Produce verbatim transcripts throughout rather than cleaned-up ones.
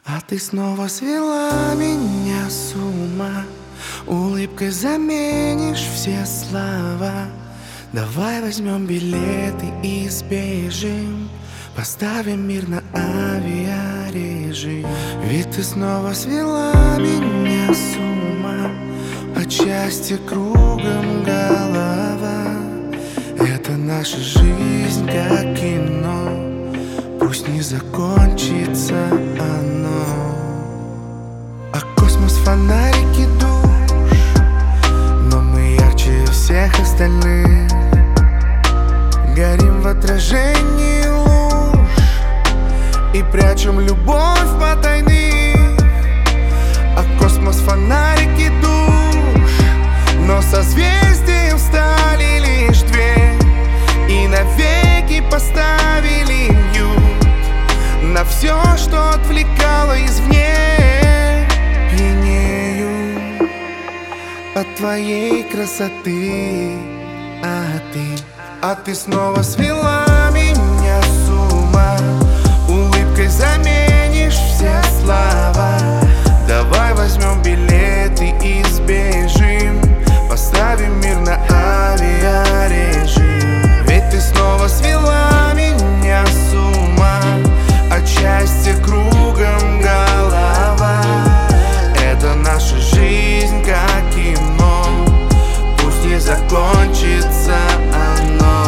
А ты снова свела меня с ума, улыбкой заменишь все слова. Давай возьмем билеты и сбежим, поставим мир на авиарежим. Ведь ты снова свела меня с ума, от счастья кругом голова. Это наша жизнь как кино, пусть не закончится оно. А космос фонарики душ, но мы ярче всех остальных. Горим в отражении луж и прячем любовь потайных. А космос фонарики душ, но созвездием стали лишь две, и навеки поставили мьют на все, что отвлекало извне. Пьянею от твоей красоты, а ты, а ты снова свела меня с ума, улыбкой заменишь все слова. Давай возьмем билеты и сбежим, поставим мир на авиарежим. Ведь ты снова свела меня с ума, от счастья кругом голова. Это наша жизнь как кино, пусть не закончится оно.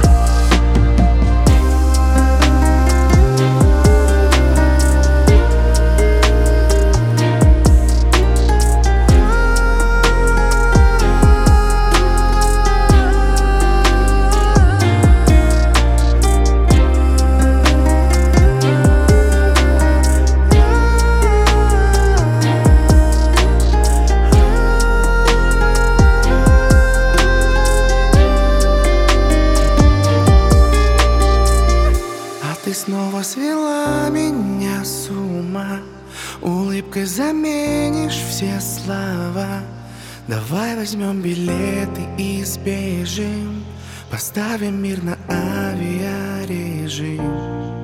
Ты снова свела меня с ума, улыбкой заменишь все слова. Давай возьмем билеты и сбежим, поставим мир на авиарежим.